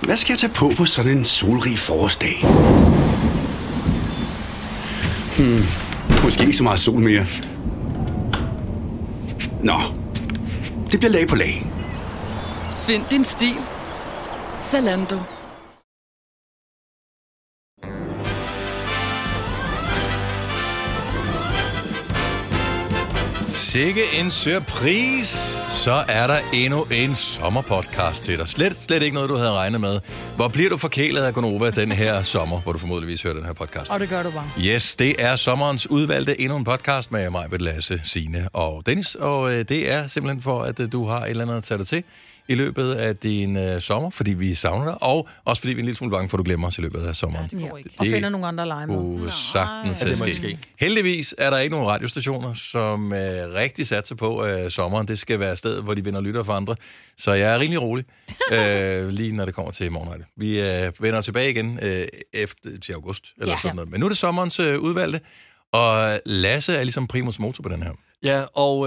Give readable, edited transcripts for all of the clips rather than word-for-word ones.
Hvad skal jeg tage på sådan en solrig forårsdag? Måske ikke så meget sol mere. Nå, det bliver lag på lag. Find din stil. Zalando. Sikke en surprise, så er der endnu en sommerpodcast til dig. Slet ikke noget, du havde regnet med. Hvor bliver du forkælet af Gonova den her sommer, hvor du formodentligvis hører den her podcast? Og det gør du bare. Yes, det er sommerens udvalgte endnu en podcast med mig, Lasse, Signe og Dennis. Og det er simpelthen for, at du har et eller andet at tage dig til i løbet af din sommer, fordi vi savner dig, og også fordi vi er en lille smule bange for, at du glemmer os i løbet af sommeren. Ja, og finder nogle andre at lege med. Sagtens ske. Heldigvis er der ikke nogen radiostationer, som rigtig satser på sommeren. Det skal være et sted, hvor de vinder lytter for andre. Så jeg er rimelig rolig, lige når det kommer til morgenrette. Vi vender tilbage igen efter til august, eller sådan noget. Men nu er det sommerens udvalgte, og Lasse er ligesom primus motor på den her. Ja, og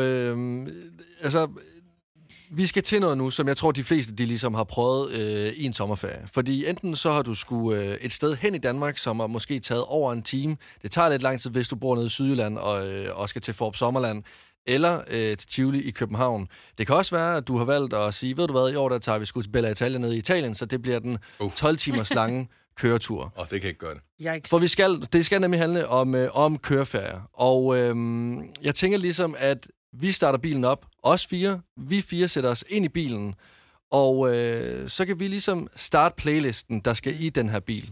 vi skal til noget nu, som jeg tror, de fleste de ligesom har prøvet i en sommerferie. Fordi enten så har du skulle et sted hen i Danmark, som har måske taget over en time. Det tager lidt lang tid, hvis du bor nede i Sydjylland og skal til Forop Sommerland. Eller til Tivoli i København. Det kan også være, at du har valgt at sige, ved du hvad, i år der tager vi sgu til Bella Italia nede i Italien, så det bliver den 12 timers lange køretur. Det kan ikke gøre det. For det skal nemlig handle om køreferier. Og jeg tænker ligesom, at vi starter bilen op, os fire. Vi fire sætter os ind i bilen, og så kan vi ligesom starte playlisten, der skal i den her bil.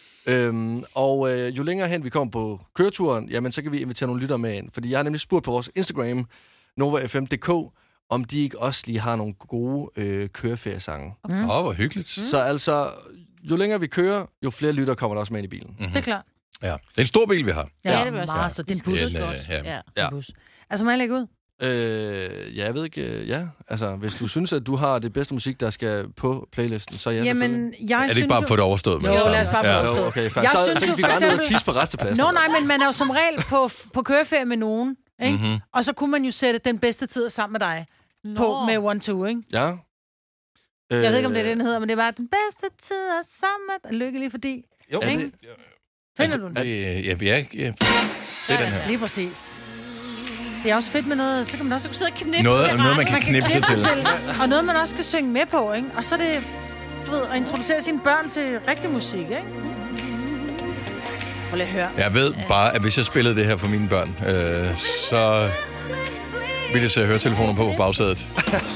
Jo længere hen vi kommer på køreturen, jamen så kan vi invitere nogle lyttere med ind. Fordi jeg har nemlig spurgt på vores Instagram, novafm.dk, om de ikke også lige har nogle gode køreferiesange. Hvor hyggeligt. Så altså, jo længere vi kører, jo flere lyttere kommer der også med ind i bilen. Det er klart. Ja, det er en stor bil, vi har. Ja, det vil jeg sige. Det er en bus. Altså, må jeg lægge ud? Jeg ved ikke, altså, hvis du synes, at du har det bedste musik, der skal på playlisten, så Jamen, jeg er det ikke bare at få det overstået med jo, det samme? lad os bare få det overstået. Okay, så kan vi rende ud og tisse på restepladsen. Nej, men man er jo som regel på køreferie med nogen, ikke? Mm-hmm. Og så kunne man jo sætte den bedste tid sammen med dig på med 1-2, ikke? Ja. Jeg ved ikke, om det er den hedder, men det var den bedste tid sammen med dig. Lykkelig, fordi... Jo, ikke? Finder du den? Ja, det er den her. Lige præcis. Det er også fedt med noget, så kan man også sidde og knipse. Noget man kan knipse til. Og noget, man også skal synge med på, ikke? Og så er det, du ved, at introducere sine børn til rigtig musik, ikke? Prøv lige at høre. Jeg ved bare, at hvis jeg spillede det her for mine børn, så ville jeg se høretelefoner på bagsædet.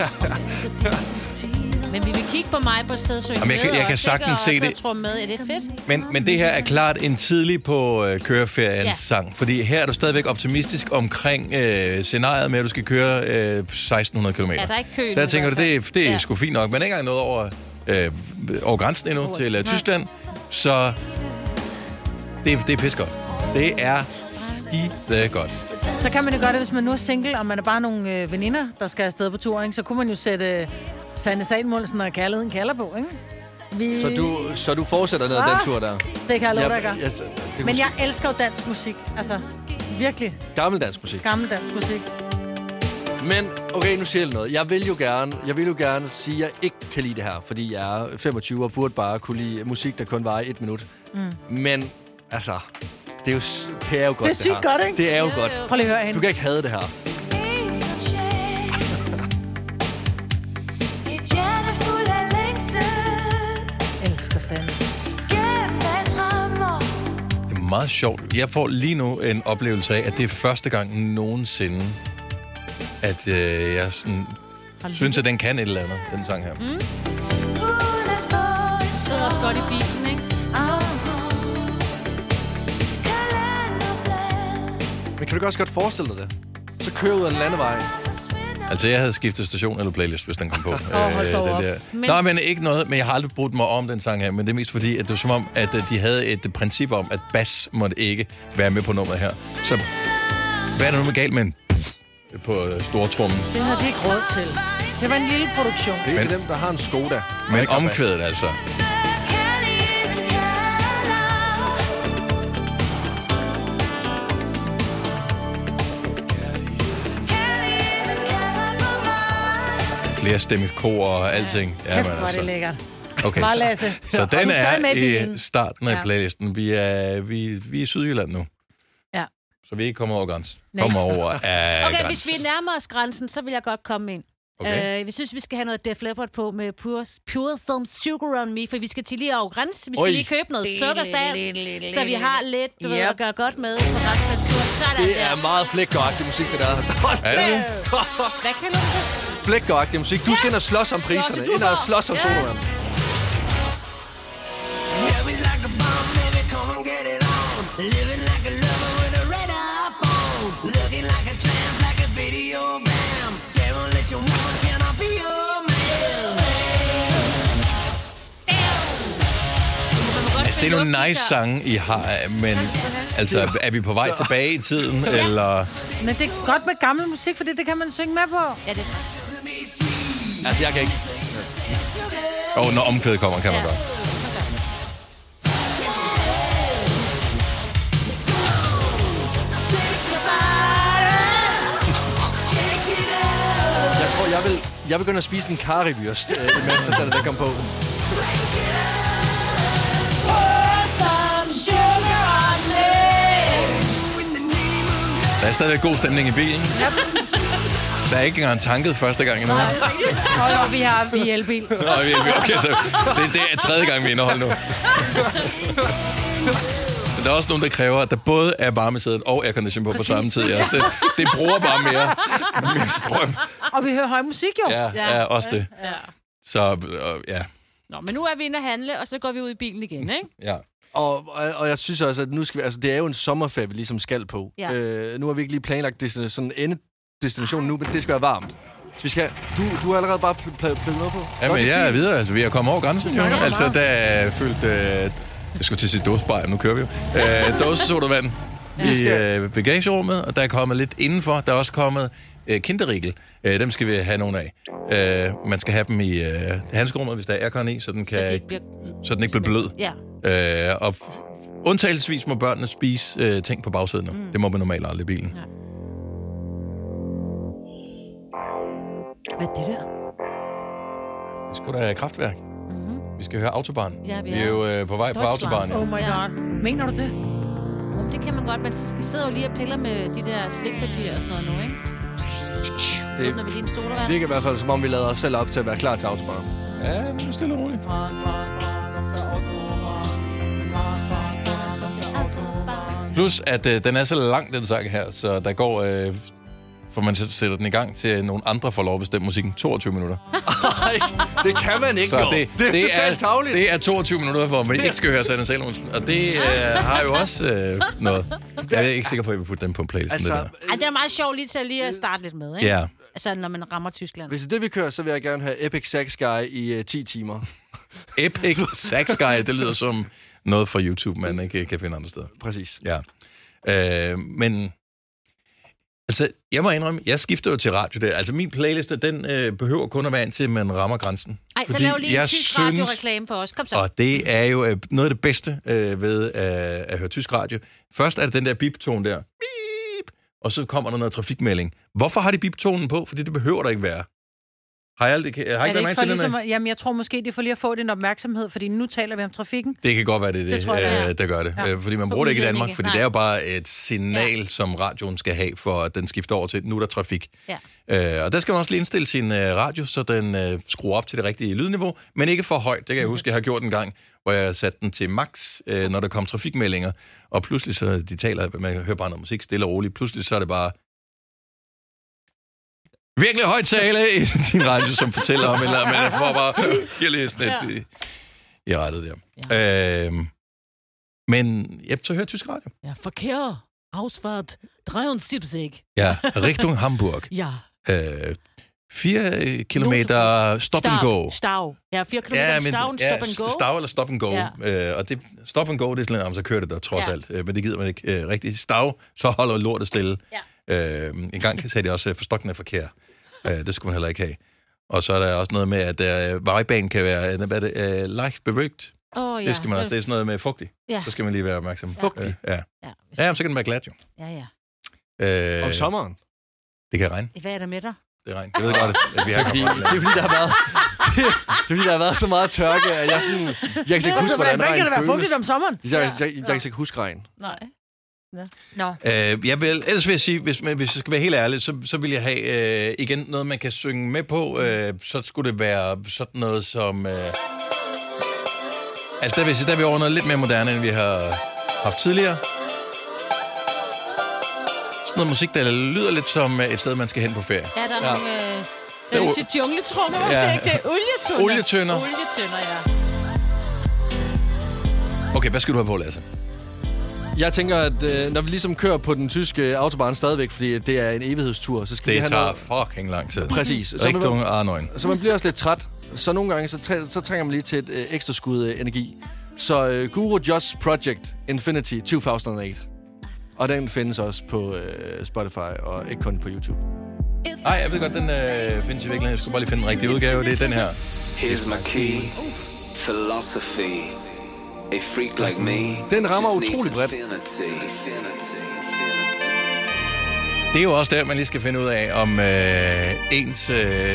Men vi vil kigge på mig på stedet, så jeg kan sagtens se det. Med. Er det fedt? Men det her er klart en tidlig på køreferien sang, fordi her er du stadigvæk optimistisk omkring scenariet med, at du skal køre 1600 km. Er der ikke kø? Der tænker du, det er sgu fint nok, men ikke engang noget over grænsen endnu til Tyskland, så det er pis godt. Det er skide godt. Så kan man jo gøre det, hvis man nu er single, og man er bare nogle veninder, der skal afsted på tur, ikke? Så kunne man jo sætte Sanne Salmonsen og Kærligheden kalder på, ikke? Så du fortsætter ned den tur der? Det kan jeg love dig, jeg gør. Men jeg elsker jo dansk musik. Altså, virkelig. Gammeldansk musik. Gammeldansk musik. Men, okay, nu siger jeg noget. Jeg vil jo gerne sige, at jeg ikke kan lide det her, fordi jeg er 25 og burde bare kunne lide musik, der kun varer 1 minut. Men, altså, det er jo godt, det er sygt godt, ikke? Det er jo godt. Prøv lige at høre hende. Du kan ikke hade det her. Det er meget sjovt. Jeg får lige nu en oplevelse af, at det er første gang nogensinde, at jeg sådan, synes, at den kan et eller andet, den sang her. Det sidder også godt i bilen, ikke? Men kan du også godt forestille dig det? Så kører ud af en landevej. Altså, jeg havde skiftet station eller playlist, hvis den kom på. Men... Nå, men ikke noget, men jeg har aldrig brugt mig om den sang her, men det er mest fordi, at det var som om, at de havde et princip om, at bass måtte ikke være med på nummeret her. Så hvad er der nu med galt med en på stortrummen? Det havde de ikke råd til. Det var en lille produktion. Det er til dem, der har en Skoda. Men omkvædet altså. Flerstemmigt kor og alting. Ja, kæft, hvor er det lækkert. Okay. Bare Lasse. Så den du er med i er i bilen. starten af playlisten. Vi er i Sydjylland nu. Ja. Så vi ikke kommer over grænsen. Kommer over af Okay, grænsen. hvis vi nærmer os grænsen, så vil jeg godt komme ind. Okay. Vi synes, vi skal have noget Def Leppard på med Pure Some Sugar on Me, for vi skal til lige over grænsen. Vi skal lige købe noget sukkerstats, så vi har lidt at gøre godt med på resten af turen. Sådan Det er meget flækkeragtig musik, det der. Er det? Hvad kalder du det? Flækkeragtig musik. Du skal ind og slås om priserne. Ind og slås om sodavand. Altså, det er nogle nice sange, I har, men altså, er vi på vej tilbage i tiden, eller... Men det er godt med gammel musik, for det kan man synge med på. Ja, det er Altså, jeg kan ikke. Når omkvædet kommer, kan man godt. Jeg tror, jeg vil begynde at spise en karibyrst, imens der kom på. Der er stadig god stemning i bilen. Der er ikke engang tanket første gang endnu. Og vi er elbil. Okay, så det er tredje gang, vi er indeholdt nu. Men der er også nogen, der kræver, at der både er varmesædet og aircondition på samme tid. Ja. Det bruger bare mere strøm. Og vi hører høj musik, jo. Ja, også det. Ja. Så, ja. Nå, men nu er vi inde at handle, og så går vi ud i bilen igen, ikke? Ja. Og jeg synes også, at nu skal vi, altså, det er jo en sommerferie, vi ligesom skal på. Ja. Nu har vi ikke lige planlagt sådan en endedestination nu, men det skal være varmt. Så vi skal... Du har allerede bare plukket noget på? Jamen, jeg er videre. Altså, vi er kommet over grænsen, jo. Altså, der er fyldt... jeg skulle til at sige dåsebajer, nu kører vi jo. Dåsesodavand i bagagerummet, og der er kommet lidt indenfor. Der er også kommet kinderriegel. Dem skal vi have nogle af. Man skal have dem i handskerummet, hvis der er aircon i, så den ikke bliver blød. Ja. Og undtagelsesvis må børnene spise ting på bagsædet nu. Det må man normalt aldrig i bilen. Ja. Hvad er det der? Det skulle da kraftværk. Vi skal høre Autobahn. Ja, vi er jo på vej på Autobahn. Oh my god. Mener du det? Det kan man godt, men så sidder jo lige og piller med de der slikpapir og sådan noget nu, ikke? Det Når vi lige en sodavand. virker i hvert fald, som om vi lader os selv op til at være klar til Autobahn. Ja, nu er stille og roligt. Plus, at den er så lang, den sang her, så der går... for man sætter den i gang til nogle andre får lov at bestemme musikken 22 minutter. Nej, det kan man ikke, Så jo. det totalt tarveligt. Det er 22 minutter, hvor man ikke skal høre Sanne Salomonsen. Og det har jo også noget. Jeg er ikke sikker på, at jeg vil putte den på en playlist. Altså, Ej, det er meget sjovt lige til at lige at starte lidt med, ikke? Ja. Altså, når man rammer Tyskland. Hvis det er det, vi kører, så vil jeg gerne have Epic Sax Guy i 10 timer. Epic Sax Guy, det lyder som noget fra YouTube, man ikke kan finde andre steder. Præcis. Ja. Men... Altså, jeg må indrømme, jeg skifter jo til radio der. Altså, min playliste, den behøver kun at være indtil man rammer grænsen. Ej, så lav lige en tysk radioreklame for os. Kom så. Og det er jo noget af det bedste ved at høre tysk radio. Først er det den der bip-tone der. Bip! Og så kommer der noget trafikmelding. Hvorfor har de bip-tonen på? Fordi det behøver der ikke være. Har jeg ikke lagt mærke til ligesom, jamen, jeg tror måske, det er for lige at få den opmærksomhed, fordi nu taler vi om trafikken. Det kan godt være, det tror jeg, der gør det. Ja. Fordi man bruger det ikke i Danmark, fordi det er jo bare et signal, som radioen skal have, for at den skifter over til, nu er der trafik. Ja. Og der skal man også lige indstille sin radio, så den skruer op til det rigtige lydniveau, men ikke for højt. Det kan jeg huske, jeg har gjort en gang, hvor jeg satte den til max, når der kom trafikmeldinger, og pludselig så de taler, man hører bare noget musik stille og roligt, pludselig så er det bare virkelig højt tale i din radio, som fortæller om, eller man får bare jeg læser lidt i rettet der. Ja. Men så hører tysk radio. Ja, Verkehr, Ausfahrt 73. Ja, Richtung Hamburg. Ja. 4 kilometer stop and go. Stau. Ja, 4 kilometer stop and go. Stau eller stop and go. Ja. Og det, stop and go, det er sådan noget, så kører det der trods alt. Men det gider man ikke rigtigt. Stau, så holder lortet stille. Ja. En gang sagde de også, forstokkende forkert. Det skulle man heller ikke have. Og så er der også noget med, at vejbanen kan være leicht bewölkt. Ja. Det skal man også. Det er sådan noget med fugtig. Ja. Så skal man lige være opmærksom. Fugtig? Ja, så kan den være glat jo. Ja. Om sommeren? Det kan regne. Hvad er der med dig? Det regner. Jeg ved godt, at vi har det er fordi, der har været... fordi der har været så meget tørke, at jeg sådan... Jeg kan ikke huske, hvordan regn kan det være føles. fugtigt om sommeren? Jeg kan ikke huske regn. Nej. Nå. Ellers vil jeg sige, hvis jeg skal være helt ærlig, så vil jeg have igen noget, man kan synge med på. Så skulle det være sådan noget som... altså, der vil jeg sige, der er vi over noget lidt mere moderne, end vi har haft tidligere. Sådan noget musik, der lyder lidt som et sted, man skal hen på ferie. Ja, der er nogle... jungletrummer, det er ikke det? Olietønder. Olietønder. Olietønder, ja. Okay, hvad skal du have på, Lasse? Jeg tænker, at når vi ligesom kører på den tyske autobahn stadigvæk, fordi det er en evighedstur, så skal vi have noget... Det tager fucking lang tid. Præcis. Rigtig Arnøjen. Så man bliver også lidt træt. Så nogle gange, så trænger man lige til et ekstra skud energi. Så Guru Josh Project Infinity 2008. Og den findes også på Spotify, og ikke kun på YouTube. Nej, jeg ved godt, den findes i virkeligheden. Jeg skulle bare lige finde den rigtige udgave. Det er den her. Here's my key. Philosophy. A freak like me. Den rammer utrolig bredt. Det er jo også der, man lige skal finde ud af, om ens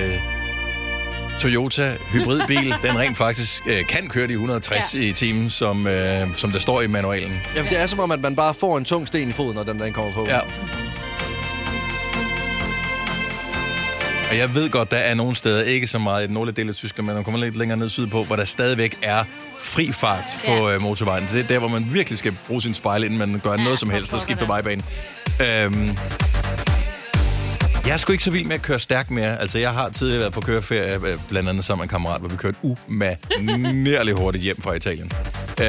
Toyota hybridbil, den rent faktisk kan køre de 160 i timen, som der står i manualen. Ja, det er som om, at man bare får en tung sten i foden, når den kommer på. Ja. Og jeg ved godt, der er nogle steder, ikke så meget i den nordlige del af Tyskland, men man kommer lidt længere ned sydpå, hvor der stadigvæk er fri fart på motorvejen. Det er der, hvor man virkelig skal bruge sin spejl, inden man gør noget som helst og skifter vejbane. Jeg er sgu ikke så vild med at køre stærkt mere. Altså, jeg har tidligere været på køreferie, blandt andet sammen med en kammerat, hvor vi kørte umanerligt hurtigt hjem fra Italien. Der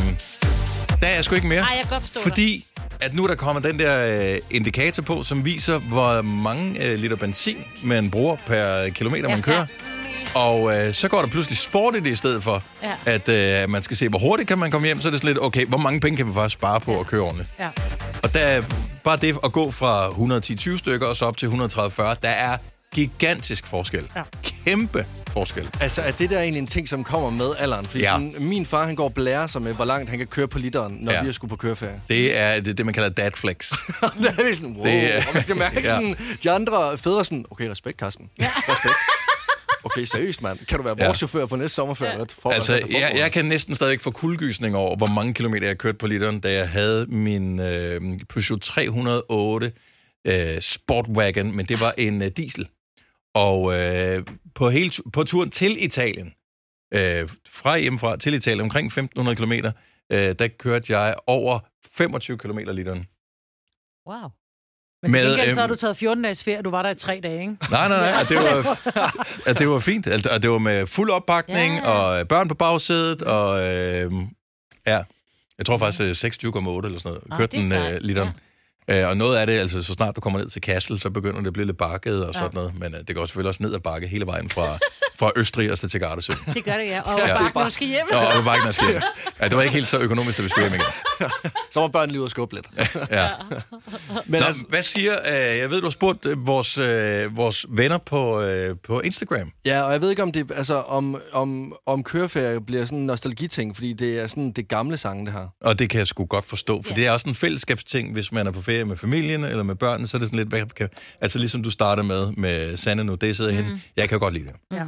er jeg sgu ikke mere. Nej, jeg kan godt forstå fordi at nu der kommer den der indikator på, som viser, hvor mange liter benzin man bruger per kilometer, man kører. Og så går der pludselig sport i det i stedet for, at man skal se, hvor hurtigt kan man komme hjem. Så er det sådan lidt, okay, hvor mange penge kan vi faktisk spare på at køre ordentligt? Ja. Og der er bare det at gå fra 110-20 stykker og så op til 130-40, der er gigantisk forskel. Ja. Kæmpe forskel. Altså, er det der egentlig en ting, som kommer med alderen? Fordi min far, han går og blærer sig med, hvor langt han kan køre på literen, når vi er sgu på køreferie. Det er det man kalder dadflex. Det er sådan, wow. Og man kan mærke sådan, de andre fædre sådan, okay, respekt, Carsten. Respekt. Okay, seriøst, mand. Kan du være vores chauffør på næste sommerferie? Altså, jeg kan næsten stadigvæk få kuldegysning over, hvor mange kilometer jeg kørte på literen, da jeg havde min Peugeot 308 Sportwagon, men det var en diesel. Og på turen til Italien, fra hjemmefra til Italien, omkring 1.500 kilometer, der kørte jeg over 25 kilometer literen. Wow. Men til gengæld så har du taget 14 dages ferie, du var der i 3 dage, ikke? Nej. Det var fint. Og det var med fuld oppakning, og børn på bagsædet, og jeg tror faktisk 26,8 eller sådan noget. Kørte den literen. Og noget af det, altså så snart du kommer ned til Kassel, så begynder det at blive lidt bakket og sådan noget. Men det går selvfølgelig også ned ad bakke hele vejen fra Østrig og til Gardasø. Det gør det, ja. Og bakken, når du skal hjem. Og bakken, når skal hjem. Ja, det var ikke helt så økonomisk, at vi skulle hjem igen. Så var børn lige ud og skubbe lidt. Ja. Men altså, hvad siger, jeg ved, du har spurgt vores venner på Instagram. Ja, og jeg ved ikke, om det, altså, om køreferie bliver sådan en nostalgiting, fordi det er sådan det gamle sange, det her. Og det kan jeg sgu godt forstå, for det er også en fællesskabsting, hvis man er på ferie med familien eller med børnene, så er det sådan lidt, altså ligesom du starter med Sanne nu, det sidder hende. Jeg kan godt lide det. Ja.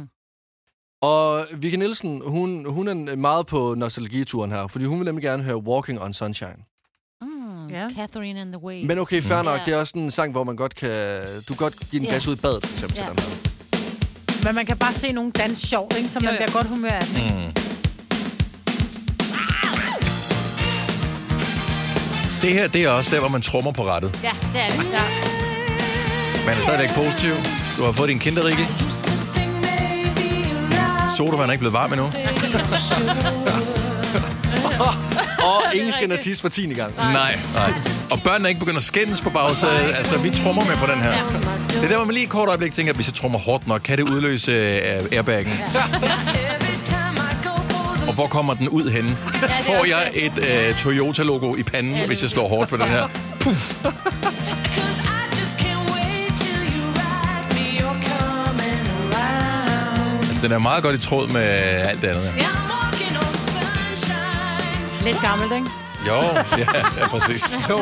Og Vicky Nielsen, hun er meget på nostalgituren her, fordi hun vil nemlig gerne høre Walking on Sunshine. Catherine and the Waves. Men okay, fair nok, det er også en sang, hvor man godt kan, du godt give en gas ud i badet, for eksempel til den her. Men man kan bare se nogle dans sjov, ikke? Så man bliver godt humør af den. Det her, det er også der, hvor man trommer på rattet. Ja, det er det. Ja. Man er stadigvæk positiv. Du har fået din kinderrikke. Sodavand er ikke blevet varm endnu. Og ingen skal natisse for 10. gang. Nej. Og børnene er ikke begyndt at skændes på bagsædet. Altså, vi trommer med på den her. Det er der, hvor man lige et kort øjeblik tænker, at hvis jeg trommer hårdt nok, kan det udløse airbaggen. Og hvor kommer den ud henne? Får jeg et Toyota-logo i panden, hvis jeg slår hårdt på den her? Puff. Altså, den er meget godt i tråd med alt det andet. Lidt gammelt, ikke? Jo, ja præcis. Jo.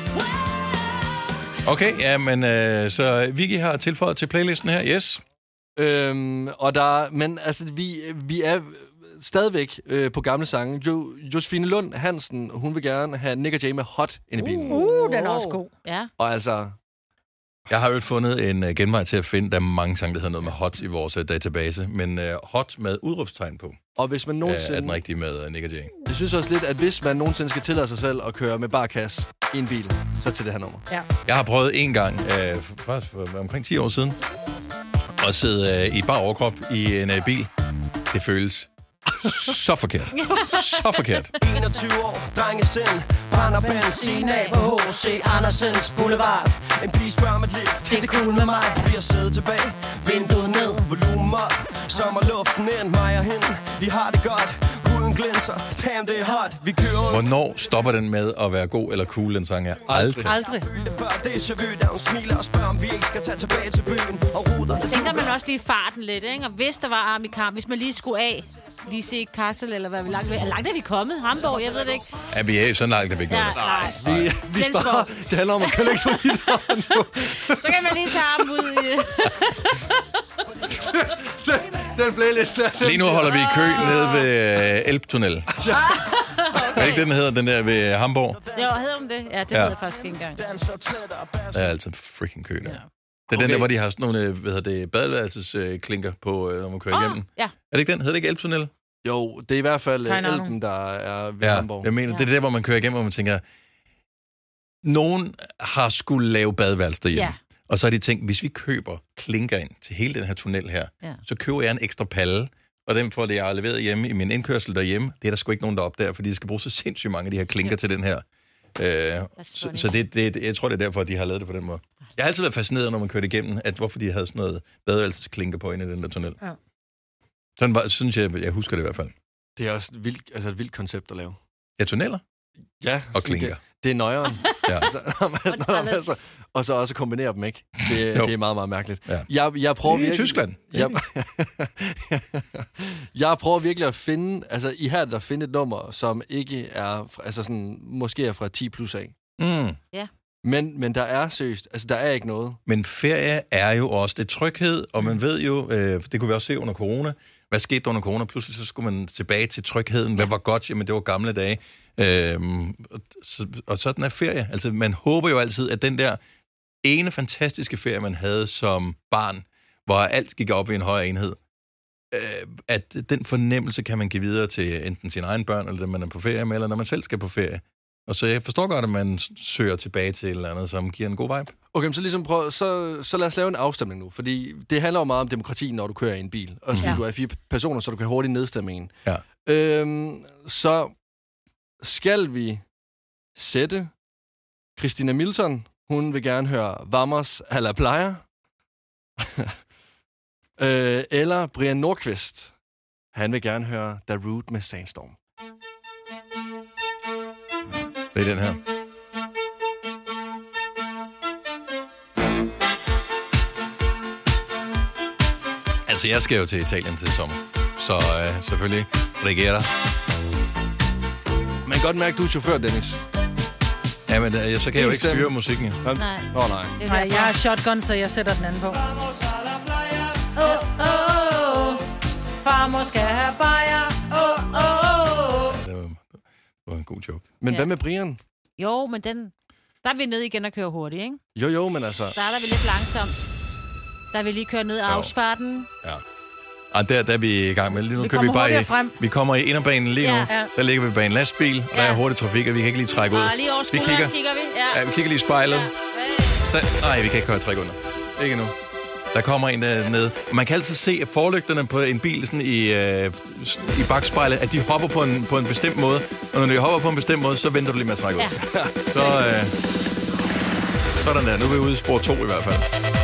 Okay, ja, men så Vicky har tilføjet til playlisten her, yes. Men altså, vi er stadigvæk på gamle sange. Josefine Lund Hansen, hun vil gerne have Nick og Jay med Hot ind i bilen. Den er også god. Ja. Og altså... Jeg har jo fundet en genvej til at finde, der er mange sange, der hedder noget med hot i vores database, men hot med udråbstegn på. Og hvis man nogensinde... er den rigtige med Nick og Jay. Jeg synes også lidt, at hvis man nogensinde skal tillade sig selv at køre med barkas i en bil, så til det her nummer. Ja. Jeg har prøvet en gang, faktisk for omkring 10 år siden, at sidde i bar overkrop i en bil. Det føles så forkert. Så forkert. 21 år, drengesind, brænder benzin af på H.C. Andersens Boulevard. En pige spørger mit lift, det er cool med mig. Vi har siddet tilbage, vinduet ned, volumen op. Sommerluften ind, mig og hende, vi har det godt. Huden glinser, damn det er hot. Vi kører. Hvornår stopper den med at være god eller cool, den sang her? Aldrig. Før det er så vidt, at hun smiler og spørger, om vi ikke skal tage tilbage til byen og ruder. Så tænker man også lige farten lidt, ikke? Og hvis der var arm i kamp, hvis man lige skulle af, lige se Kassel, eller hvad vi langt ved. Langt er vi kommet? Hamburg, jeg ved det ikke. Ja, vi er så langt, at vi ikke Ja, nej. Vi sparer. Det handler om at køre ikke så lidt. Så kan man lige tage armen ud i... Den playlist. Lige nu holder vi i kø nede ved Elbtunnel. Okay. Er ikke den hedder, den der ved Hamburg? Jo, hedder den det? Ja, det ved jeg faktisk ikke engang. Der er altid en freaking kø der. Ja. Det er den der, hvor de har sådan nogle, badeværelsesklinker på, når man kører igennem. Ja. Er det ikke den? Hedder det ikke Elbtunnel? Jo, det er i hvert fald Elben, der er ved Hamburg. Jeg mener, det er der, hvor man kører igennem, hvor man tænker, nogen har skulle lave badeværelse derhjemme. Ja. Og så har de tænkt, hvis vi køber klinker ind til hele den her tunnel her, så køber jeg en ekstra palle, og den får det, jeg har leveret hjemme i min indkørsel derhjemme. Det er der sgu ikke nogen, der opdager, fordi de skal bruge så sindssygt mange af de her klinker til den her. Så jeg tror, det er derfor, at de har lavet det på den måde. Jeg har altid været fascineret, når man kørte igennem, at hvorfor de havde sådan noget badeværelsesklinker på inde i den der tunnel. Ja. Sådan var, synes jeg husker det i hvert fald. Det er også et vildt koncept at lave. Ja, tunneller? Ja. Og klinker. Det er nøjeren. Ja. Og så også kombinere dem, ikke? Det er meget, meget mærkeligt. Ja. Jeg prøver virkelig... I Tyskland. Jeg prøver virkelig at finde... Altså, I her der finde et nummer, som ikke er... Altså sådan, måske er fra 10 plus af. Mm. Ja. Men der er seriøst. Altså, der er ikke noget. Men ferie er jo også det tryghed, og man ved jo... det kunne vi også se under corona. Hvad skete der under corona? Pludselig så skulle man tilbage til trygheden. Hvad var godt? Jamen, det var gamle dage. Og sådan er ferie. Altså, man håber jo altid, at den der ene fantastiske ferie, man havde som barn, hvor alt gik op i en højere enhed, at den fornemmelse kan man give videre til enten sine egne børn, eller dem man er på ferie med, eller når man selv skal på ferie. Og så jeg forstår godt, at man søger tilbage til et eller andet, som giver en god vibe. Okay, så ligesom så lad os lave en afstemning nu, fordi det handler jo meget om demokrati, når du kører i en bil. Også fordi du er 4 personer, så du kan hurtigt nedstemme en. Ja. Så skal vi sætte Christina Milton. Hun vil gerne høre Vamos a la Playa. Eller Brian Nordqvist. Han vil gerne høre The Root med Sandstorm. Det er den her. Altså, jeg skal jo til Italien til sommer. Så selvfølgelig Rigera. Man kan godt mærke, at du er chauffør, Dennis. Ja, men så kan jeg jo ikke styre musikken. Nej. Nej. Nej, jeg er shotgun, så jeg sætter den anden på. Farmor skal have bajer. Det var en god joke. Men hvad med Brian? Jo, men der er vi nede igen og kører hurtigt, ikke? Jo, men altså... Der er vi lidt langsomt. Der vil lige køre ned af Ausfarten. Ja. Og der er vi i gang med. Lige nu kører vi bare vi kommer i inderbanen lige nu. Ja. Der ligger vi bag en lastbil, og der er hurtig trafik, og vi kan ikke lige trække ud. Lige over skulderen kigger vi. Ja, vi kigger lige i spejlet. Nej, vi kan ikke køre trække under. Ikke nu. Der kommer en dernede. Man kan altid se at forlygterne på en bil sådan i bagspejlet, at de hopper på en bestemt måde. Og når de hopper på en bestemt måde, så venter du lige med at trække ud. Ja. Sådan der. Nu er vi ude i spor 2 i hvert fald.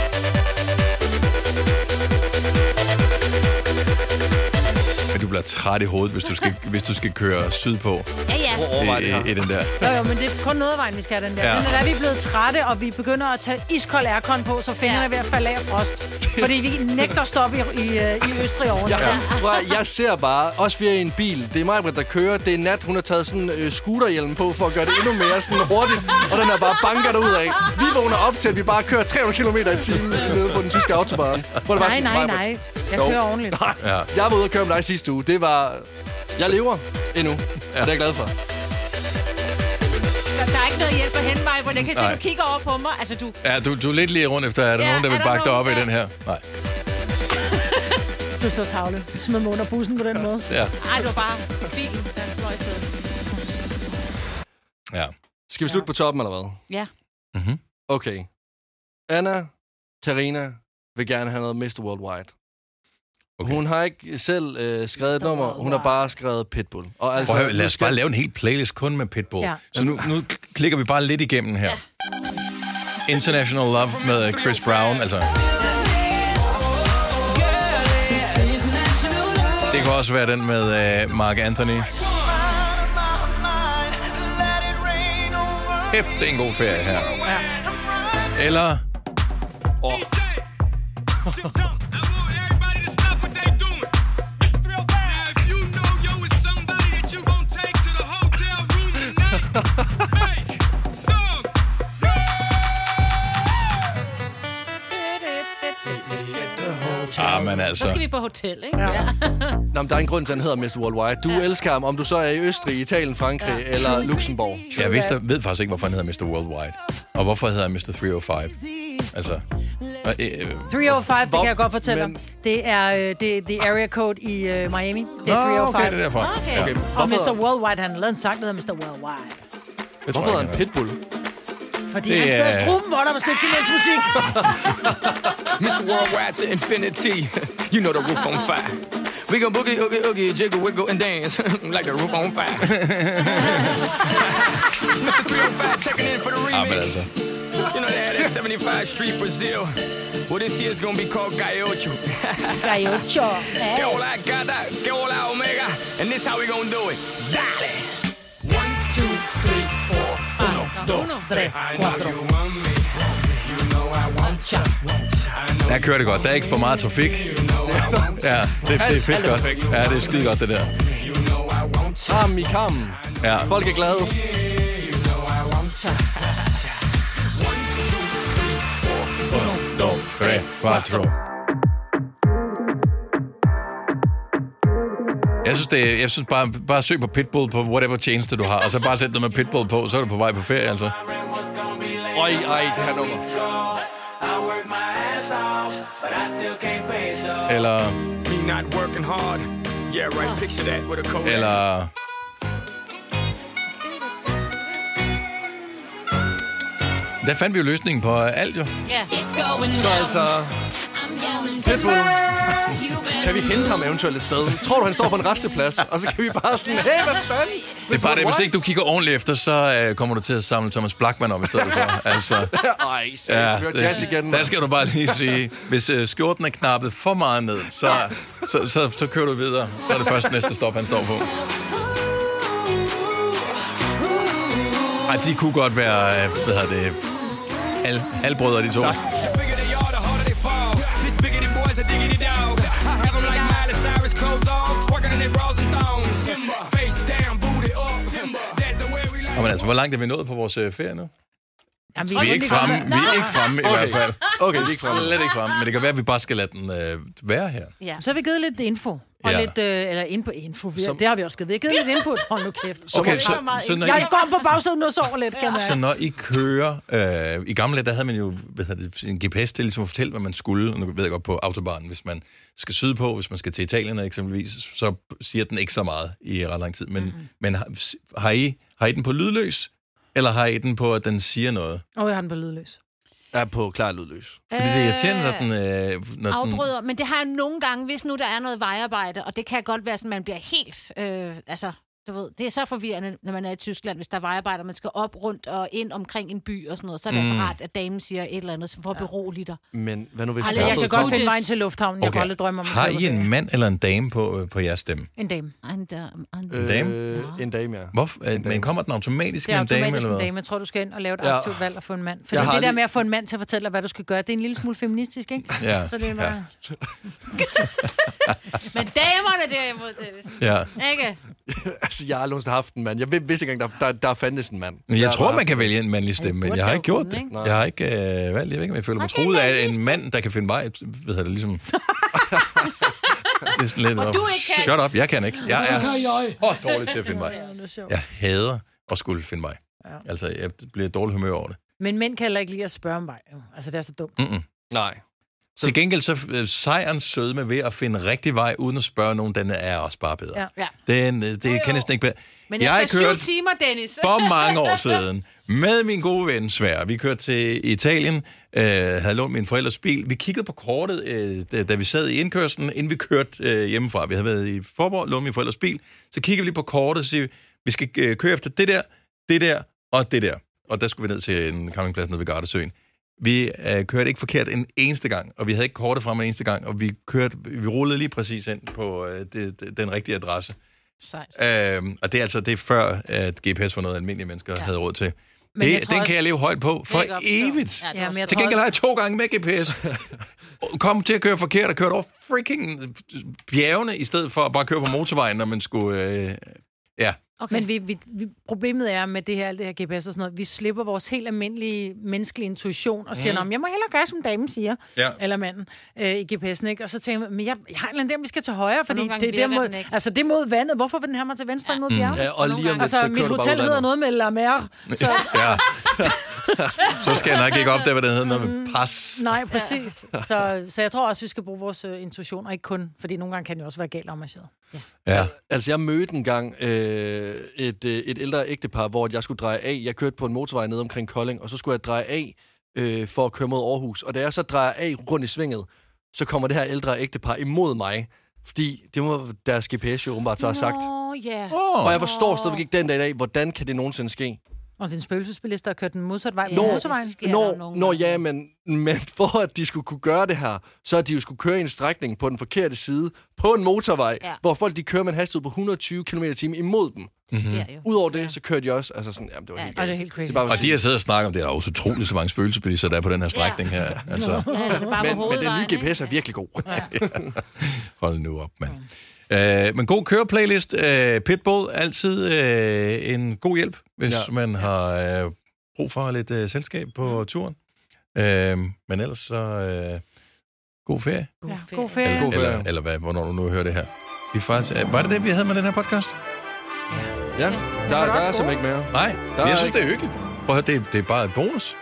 Men du bliver træt i hovedet, hvis du skal køre sydpå. I den der. Jo, men det er kun noget af vejen, vi skal have den der. Ja. Men når vi er blevet trætte, og vi begynder at tage iskold aircon på, så fingrene er ved at falde af frost. Fordi vi nægter at stoppe i Østrig over. Jeg ser bare, også via en bil, det er mig, der kører, det er nat, hun har taget sådan en scooterhjelm på, for at gøre det endnu mere sådan hurtigt, og den er bare banker derud af. Vi vågner op til, at vi bare kører 300 km i timen nede på den tyske autobahn. Nej. Jeg kører ordentligt. Ja. Jeg var ude og køre med dig sidste uge. Det var... Jeg lever endnu, og det er jeg glad for. Der er ikke noget hjælp at hente mig, hvor jeg kan se, du kigger over på mig. Altså, du... Ja, du er lidt lige rundt efter, er der nogen, der vil bakke dig op i den her? Nej. Du står tavle. Smid mig under bussen på den måde. Ja. Ej, du var bare bilen, der fløj i stedet. Ja. Skal vi slutte på toppen, eller hvad? Ja. Mm-hmm. Okay. Anna, Karina vil gerne have noget Mr. Worldwide. Okay. Hun har ikke selv skrevet et nummer, hun har bare skrevet Pitbull. Og altså, lad os bare lave en helt playlist kun med Pitbull. Ja. Så nu klikker vi bare lidt igennem her. Ja. International Love med Chris Brown, altså. Det kan også være den med Mark Anthony. Hæft, det er en god ferie her. Ja. Eller... men altså. Så skal vi på hotel, ikke? Ja. Nå, men der er en grund til, at han hedder Mr. Worldwide. Du elsker ham, om du så er i Østrig, Italien, Frankrig eller Luxembourg. Jeg ved faktisk ikke, hvorfor han hedder Mr. Worldwide. Og hvorfor hedder han Mr. 305? Altså... 305, det kan jeg godt fortælle dig. Det er the area code i Miami. Det er 305. Okay, det er derfor. Okay. Og Mr. Worldwide, han har lavet en sang, der hedder Mr. Worldwide. Hvorfor hedder han Pitbull? Fordi han sidder i struben, hvor der måske ikke læse musik. Mr. Worldwide to infinity. You know the roof on fire. We gon' boogie, oogie, oogie, jiggle, wiggle, and dance like the roof on fire. Mr. 305 checking in for the remix. Men altså. You know they had that 75 Street Brazil. Well, this year's gonna be called Gaiocho. Gaiocho. Que hola gata, que hola omega. And this how we gonna do it. Dale! 1, 2, 3, 4. 1, 2, 3, 4. Der kører det godt. Der er ikke for meget trafik. Ja, det er fedt godt. Ja, det er skide godt, det der. Ham i kammen. Ja. Folk er glade. Jeg synes bare søg på Pitbull på whatever tjeneste du har, og så bare sæt dig med Pitbull på, så er du på vej på ferie, altså. Ej, det her nummer. Eller... Eller... Der fandt vi jo løsningen på alt, jo. Så altså... Pitbull. Kan vi hente ham eventuelt et sted? Tror du, han står på en resteplads? Og så kan vi bare sådan, hey, hvad fanden? Det er bare det, hvis ikke du kigger ordentligt efter, så kommer du til at samle Thomas Blachman om i stedet for. Altså, ej, så jazz igen. Der skal du bare lige sige, hvis skjorten er knappet for meget ned, så kører du videre. Så er det først næste stop, han står på. Ej, de kunne godt være, hvad hedder det, halvbrødre, de to. Men altså, hvor langt er vi nået på vores ferie nu? Jamen, vi er ikke fremme i hvert fald. Okay, vi er ikke fremme. Slet ikke fremme, men det kan være, at vi bare skal lade den være her. Ja. Så har vi givet lidt info. Og lidt, eller info. Det har vi også givet. Vi har givet lidt input. Hold nu kæft. Okay, jeg går på bagsiden og sover lidt, kan Så når I kører... I gamle dage, der havde man jo en GPS til ligesom at fortælle, hvad man skulle. Og nu ved jeg godt på autobahnen, hvis man skal sydpå, hvis man skal til Italien eksempelvis, så siger den ikke så meget i ret lang tid. Men har I den på lydløs? Eller har I den på, at den siger noget? Jeg har den på lydløs. Jeg er på klar lydløs. Fordi det er irriterende, når den... afbryder. Men det har jeg nogle gange, hvis nu der er noget vejarbejde, og det kan godt være sådan, man bliver helt Du ved, det er så forvirrende, når man er i Tyskland, hvis der er vejarbejder, man skal op, rundt og ind omkring en by og sådan noget. Så er det altså rart, at damen siger et eller andet, for at berolige dig. Men hvad nu hvis... Altså, jeg kan godt finde vejen til lufthavnen. Jeg kan aldrig drømme om... Har I en mand eller en dame på jeres stemme? En dame. En dame? En dame, ja. Hvorfor? Men kommer den automatisk med en dame, eller hvad? Det er automatisk en dame. Jeg tror, du skal ind og lave et aktivt valg og få en mand. For det der med at få en mand til at fortælle dig, hvad du skal gøre, det er en lille smule feministisk, ikke? Ja. Så det er bare... Men damerne derimod, Dennis. Ja. Ikke? Altså, jeg har aldrig haft en mand. Jeg vidste ikke engang, der fandtes en mand. Jeg tror, man kan vælge en mandlig stemme, men jeg har ikke gjort det. Jeg har ikke valgt. Jeg ved ikke, om jeg føler mig troet af en mand, der kan finde vej. Ved jeg det ligesom... Det er sådan lidt... Og du ikke kan. Shut up, jeg kan ikke. Jeg er så dårlig til at finde vej. Jeg hader at skulle finde vej. Altså, jeg bliver dårlig humør over det. Men mænd kan heller ikke lide at spørge om vej. Altså, det er så dumt. Nej. Så... Til gengæld så sejrens sødme ved at finde rigtig vej, uden at spørge nogen, den er også bare bedre. Ja. Det kan næsten ikke bedre. Men jeg 7 timer, Dennis. For mange år siden med min gode ven Svær. Vi kørte til Italien, havde lånt min forældres bil. Vi kiggede på kortet, da vi sad i indkørslen, inden vi kørte hjemmefra. Vi havde været i Forborg, lånt min forældres bil. Så kiggede vi lige på kortet og siger, vi skal køre efter det der og det der. Og der skulle vi ned til en campingplads nede ved Gardesøen. Vi kørte ikke forkert en eneste gang, og vi havde ikke kortet frem en eneste gang, og vi rullede lige præcis ind på den rigtige adresse. Og det er før, at GPS var noget, almindelige mennesker havde råd til. Den kan jeg leve højt på for evigt. Ja, til gengæld har jeg 2 gange med GPS. Kom til at køre forkert og kørte over freaking bjergene, i stedet for at bare køre på motorvejen, når man skulle... Okay. Men problemet er med det her GPS og sådan noget, vi slipper vores helt almindelige menneskelige intuition og siger, jeg må hellere gøre, som damen siger, eller manden i GPS'en, ikke? Og så tænker jeg, men jeg har en eller anden der, vi skal til højre, fordi det er mod, altså det er mod vandet. Hvorfor vil den have mig til venstre mod bjerget? Ja, og lige om lidt, altså, så mit hotel hedder noget med La Mer. Så... Så skal jeg nok ikke op der, hvad det hedder, noget pas. Nej, præcis. Så jeg tror også, vi skal bruge vores intuition, og ikke kun, fordi nogle gange kan det jo også være galt afmarcheret. Ja. Altså, jeg mødte engang et ældre ægtepar, hvor jeg skulle dreje af. Jeg kørte på en motorvej ned omkring Kolding, og så skulle jeg dreje af for at køre mod Aarhus. Og da jeg så drejer af rundt i svinget, så kommer det her ældre ægtepar imod mig, fordi det må deres GPS jo åbenbart så have sagt. Og jeg forstår stadigvæk ikke den dag i dag, hvordan kan det nogensinde ske? Og den spøgelsesbilist, der har kørt den modsatte vej på motorvejen. Ja, men for at de skulle kunne gøre det her, så at de jo skulle køre i en strækning på den forkerte side på en motorvej, hvor folk de kører med en hastighed på 120 km/t imod dem. Udover det, så kørte de også, altså sådan, jamen det var helt galt. Det er helt crazy. Og de har siddet og snakket om det, der er også utroligt så mange spøgelsesbilister, der er på den her strækning her. Altså. Men den nye GPS er virkelig god. Hold nu op, mand. Men god køreplaylist. Pitbull, altid en god hjælp, hvis man har brug for lidt selskab på turen. Men ellers så god ferie. God ferie. Eller hvad, hvornår du nu hører det her. Var det det, vi havde med den her podcast? Ja, der er simpelthen ikke mere. Nej, jeg synes, det er hyggeligt. Prøv at høre, det er bare et bonus.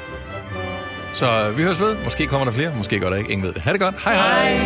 Så vi høres ved. Måske kommer der flere, måske gør der ikke. Ingen ved det. Ha' det godt. Hej.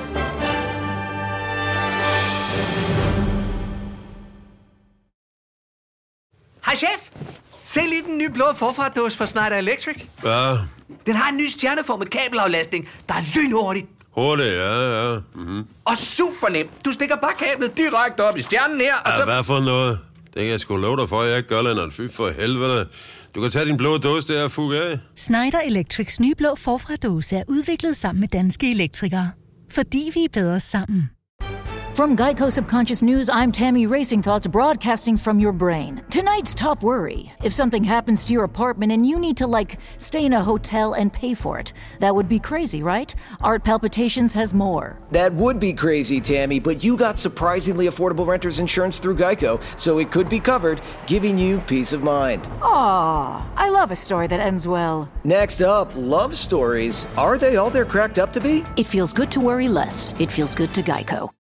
Hej chef! Se lige den nye blå forfra-dåse fra Schneider Electric. Ja. Den har en ny stjerneformet kabelaflastning, der er lynhurtigt. Hurtigt, ja. Mm-hmm. Og super nemt. Du stikker bare kablet direkte op i stjernen her, og så... Hvad for noget? Det kan jeg sgu love dig for, at jeg ikke gør, Lennart. Fy for helvede. Du kan tage din blå dåse der og fuge af. Schneider Electrics nye blå forfra-dåse er udviklet sammen med danske elektrikere. Fordi vi er bedre sammen. From Geico Subconscious News, I'm Tammy Racing Thoughts broadcasting from your brain. Tonight's top worry. If something happens to your apartment and you need to, stay in a hotel and pay for it. That would be crazy, right? Art Palpitations has more. That would be crazy, Tammy, but you got surprisingly affordable renter's insurance through Geico, so it could be covered, giving you peace of mind. Aww, I love a story that ends well. Next up, love stories. Are they all they're cracked up to be? It feels good to worry less. It feels good to Geico.